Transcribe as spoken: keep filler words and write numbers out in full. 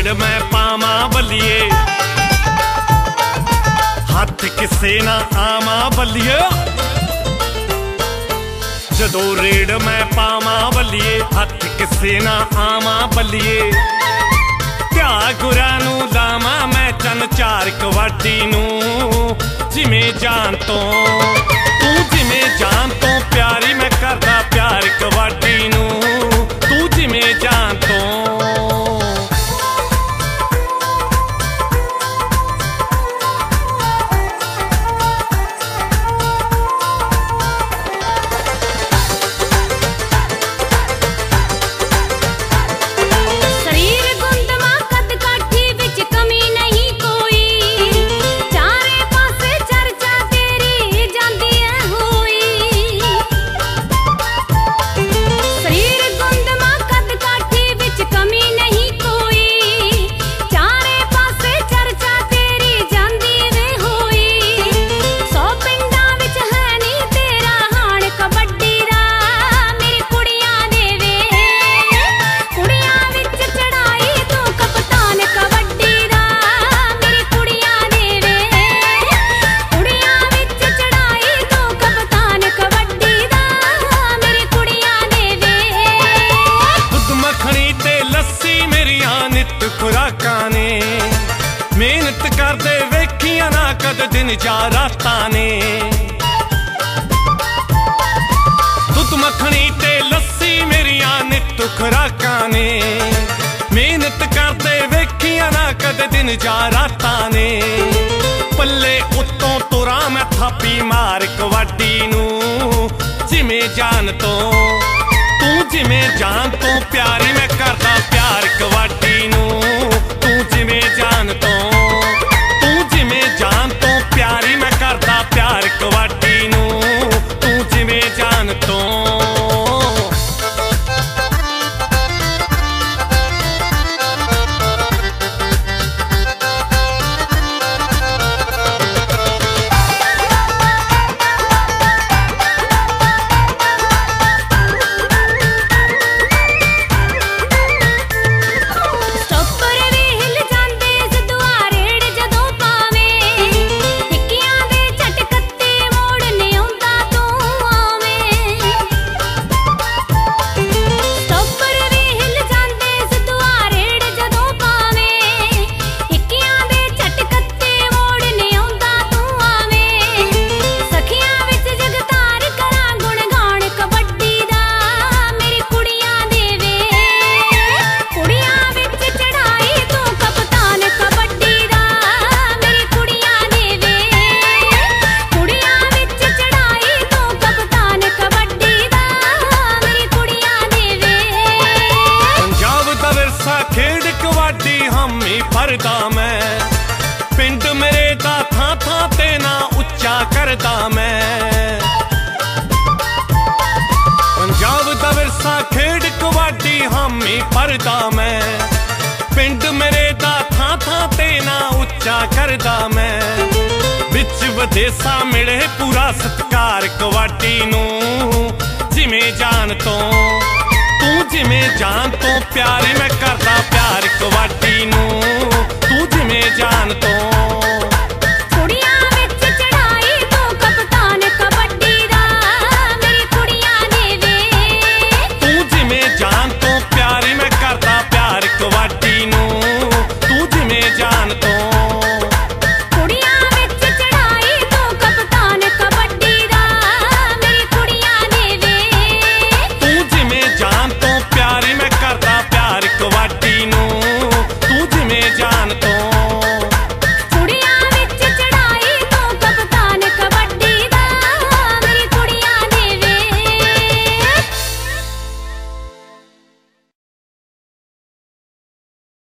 रेड़ मैं पावा बल्लिए, हथ किसे ना आवा बल्लिए। जदों रेड़ मैं पावा बल्लिए, हथ किसे ना आवा बल्लिए। ध्या गुरां नूं लावां मैं चन चार कवाडी नूं, जिवें जान तो तू जिवें जान तो प्यारी मैं करदा प्यार कवाडी नूं, तू जिवें जान तो। मेहनत करदे वेखियां ना कद दिन जा रातां ने। दुध मखनी ते लस्सी मेरियां नित खुराकां ने। मेहनत करदे वेखियां ना कद दिन जा रातां ने। पल्ले उत्तों तुरां मैं थापी मार कवाडी नूं, जिवें जान तो तू जिवें जान तो प्यारी मैं करदा प्यार कवाडी नूं, तू जिवें जान तो तू जिवें जान तो प्यारी मैं करदा प्यार कवाडी नूं, तू जिवें जान तो। भरदा मैं पिंड मेरे दा थां थां ते ना उच्चा करदा मैं। पंजाब दा विरसा खेड कवाडी हामी भरदा मैं। पिंड मेरे दा थां थां ते ना उच्चा करदा मैं। विच विदेसा मिले पूरा सत्कार कवाडी नूं, जिवें जान तो तू जिवें जान तो प्यारी